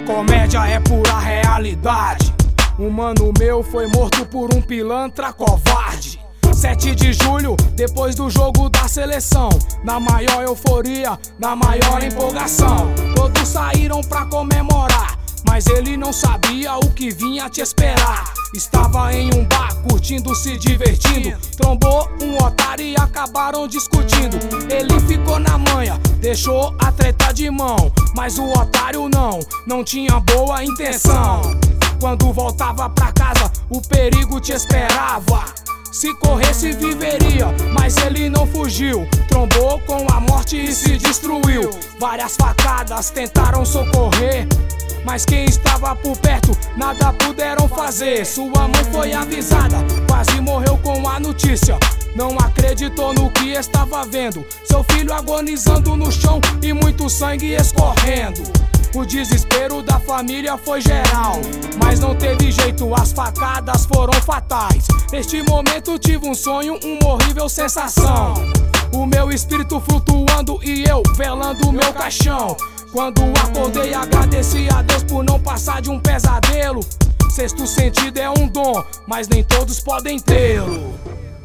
comédia, é pura realidade. Um mano meu foi morto por um pilantra covarde. 7 de julho, depois do jogo da seleção, na maior euforia, na maior empolgação, todos saíram pra comemorar, mas ele não sabia o que vinha te esperar. Estava em um bar, curtindo, se divertindo, trombou um otário e acabaram discutindo. Ele ficou na manha, deixou a treta de mão, mas o otário não tinha boa intenção. Quando voltava pra casa, o perigo te esperava. Se corresse viveria, mas ele não fugiu. Trombou com a morte e se destruiu. Várias facadas tentaram socorrer, mas quem estava por perto nada puderam fazer. Sua mãe foi avisada, quase morreu com a notícia. Não acreditou no que estava vendo, seu filho agonizando no chão e muito sangue escorrendo. O desespero da família foi geral, mas não teve jeito, as facadas foram fatais. Neste momento tive um sonho, uma horrível sensação. O meu espírito flutuando e eu velando o meu caixão. Quando acordei agradeci a Deus por não passar de um pesadelo. Sexto sentido é um dom, mas nem todos podem tê-lo.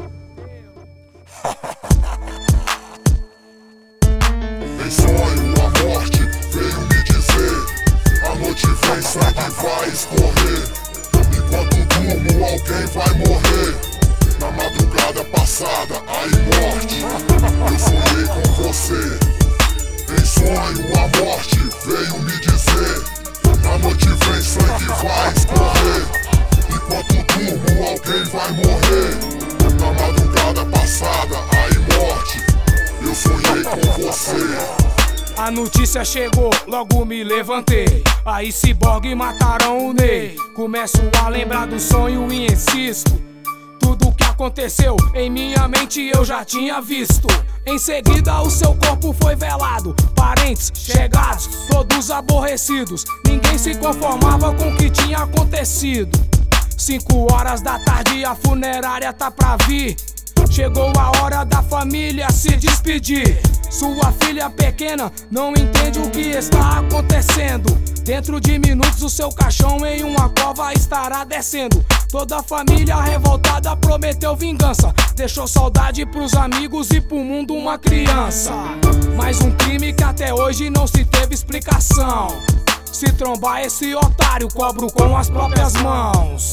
Em sonho a morte veio me dizer: a noite vem, sangue vai escorrer. Enquanto durmo alguém vai morrer. Na madrugada passada, aí morte, eu sonhei com você. Em sonho a morte veio me dizer: a noite vem, sangue vai escorrer. Enquanto durmo alguém vai morrer. Na madrugada passada, aí morte, eu sonhei com você. A notícia chegou, logo me levantei. Aí Cyborg mataram o Ney. Começo a lembrar do sonho e insisto. Tudo que aconteceu em minha mente eu já tinha visto. Em seguida o seu corpo foi velado. Parentes, chegados, todos aborrecidos. Ninguém se conformava com o que tinha acontecido. 5 horas da tarde a funerária tá pra vir. Chegou a hora da família se despedir. Sua filha pequena não entende o que está acontecendo. Dentro de minutos o seu caixão em uma cova estará descendo. Toda a família revoltada prometeu vingança. Deixou saudade pros amigos e pro mundo uma criança. Mais um crime que até hoje não se teve explicação. Se trombar esse otário, cobro com as próprias mãos.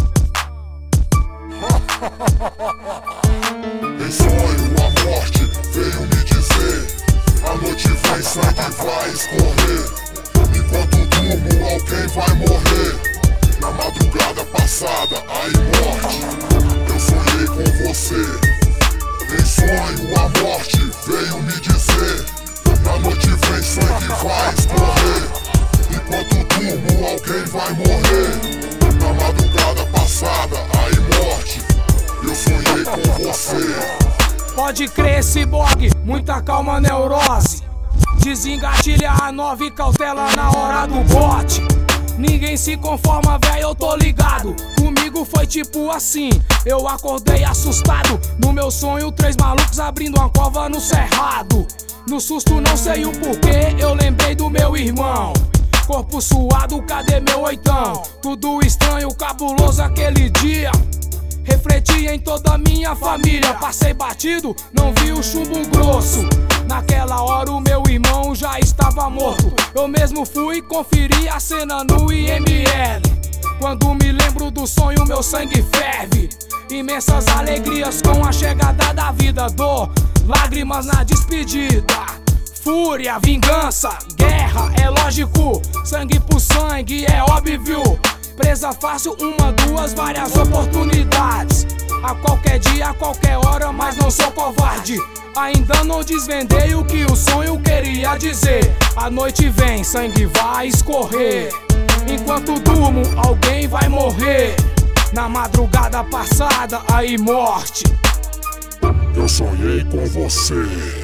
Em sonho a morte veio me dizer: a noite vem, sangue vai escorrer. Enquanto durmo alguém vai morrer. Na madrugada passada, aí morte, eu sonhei com você. Em sonho a morte veio me dizer: a noite vem, sangue vai escorrer. Enquanto durmo alguém vai morrer. Na madrugada passada, aí morte, eu sonhei com você. Pode crer, Cyborg, muita calma, neurose. Desengatilha a 9 e cautela na hora do bote. Ninguém se conforma, véi, eu tô ligado. Comigo foi tipo assim, eu acordei assustado. No meu sonho 3 malucos abrindo uma cova no cerrado. No susto não sei o porquê, eu lembrei do meu irmão. Corpo suado, cadê meu oitão? Tudo estranho, cabuloso aquele dia. Refleti em toda a minha família. Passei batido, não vi o chumbo grosso. Naquela hora o meu irmão já estava morto. Eu mesmo fui conferir a cena no IML. Quando me lembro do sonho meu sangue ferve. Imensas alegrias com a chegada da vida. Dor, lágrimas na despedida. Fúria, vingança, guerra, é lógico. Sangue por sangue, é óbvio. Presa fácil, 1, 2, várias oportunidades. A qualquer dia, a qualquer hora, mas não sou covarde. Ainda não desvendei o que o sonho queria dizer. A noite vem, sangue vai escorrer. Enquanto durmo, alguém vai morrer. Na madrugada passada, aí morte. Eu sonhei com você.